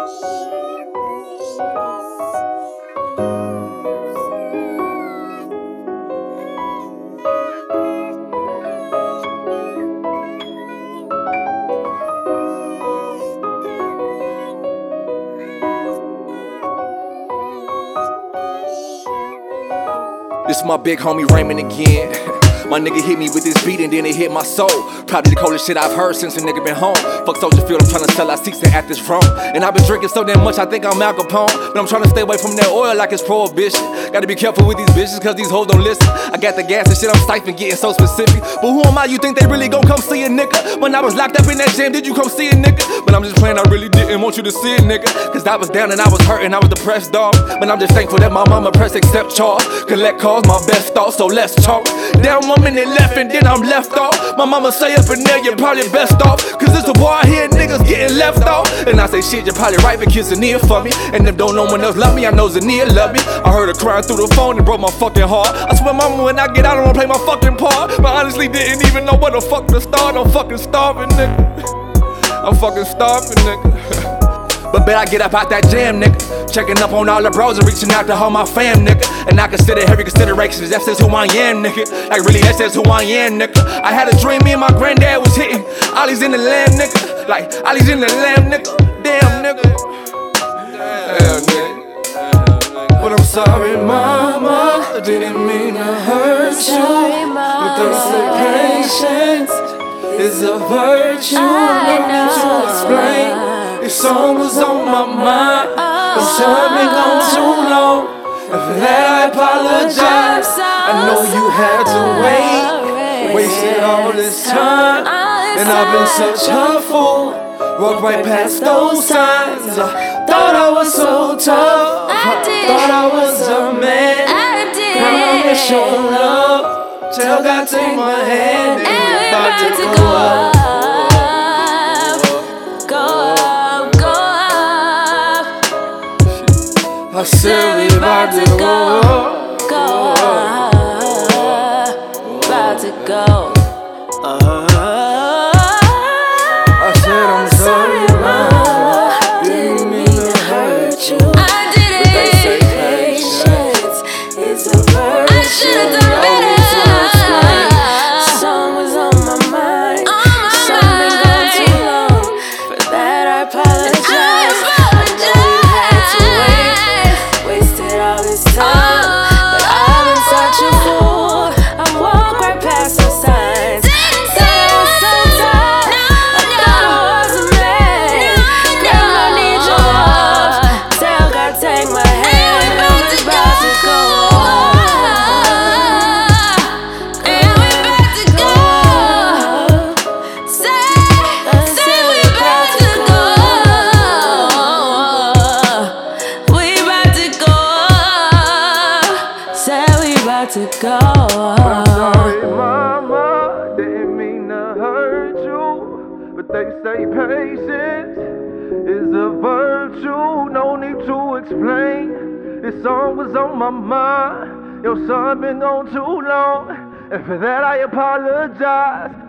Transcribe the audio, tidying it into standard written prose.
This my big homie Raymond again. My nigga hit me with this beat and then it hit my soul. Probably the coldest shit I've heard since a nigga been home. Fuck Soldier Field, I'm tryna sell our seats at this Rome. And I've been drinking so damn much I think I'm Al Capone. But I'm tryna stay away from that oil like it's prohibition. Gotta be careful with these bitches cause these hoes don't listen. I got the gas and shit, I'm siphoning, getting so specific. But who am I, you think they really gon' come see a nigga? When I was locked up in that jam, did you come see a nigga? But I'm just playing, I really didn't want you to see a nigga. Cause I was down and I was hurting, I was depressed, dog. But I'm just thankful that my mama pressed accept charge. Collect calls, my best thoughts, so let's talk. Down 1 minute left and then I'm left off. My mama say up in there, you're probably best off. Cause it's a war here, niggas getting left off. And I say shit, you're probably right, but kiss Zania for me. And if don't no one else love me, I know Zania love me. I heard her crying through the phone and broke my fucking heart. I swear mama, when I get out, I don't wanna play my fucking part. But honestly didn't even know where the fuck to start. I'm fucking starving, nigga. I'm fucking starving, nigga. But bet I get up out that jam, nigga. Checking up on all the bros and reaching out to all my fam, nigga. And I consider heavy considerations, that's just who I am, nigga. Like really, that's just who I am, nigga. I had a dream, me and my granddad was hitting Ollie's in the lamb, nigga. Like Ollie's in the lamb, nigga. Damn, nigga. Damn, nigga. But I'm sorry, mama, I didn't mean to hurt you. But they say patience is a virtue. No need to explain. This song was on my mind. I'm sure I've been gone too long. And for that I apologize. I know you had to wait. Wasted all this time. And I've been such a fool. Walked right past those signs. I thought I was so tough. Thought I was a man. Now I miss your love. Tell God take my hand and we're about to go up. I said we about to go up, about to go. I said I'm sorry, mama, didn't mean to hurt you. I didn't. But they say patience is a virtue. I should've done better. The song was on my mind. Something been gone too long. For that I apologize. But I've been such a fool. I walk right past the signs. Said I was so tired. I thought I was a man. Girl, I need your love. Tell God take my hand. And we're about to go. And we're about to go. Say we're about to go. We about to go. To go. I'm sorry, mama, didn't mean to hurt you. But they say patience is a virtue. No need to explain. This song was on my mind. Your son been gone too long, and for that I apologize.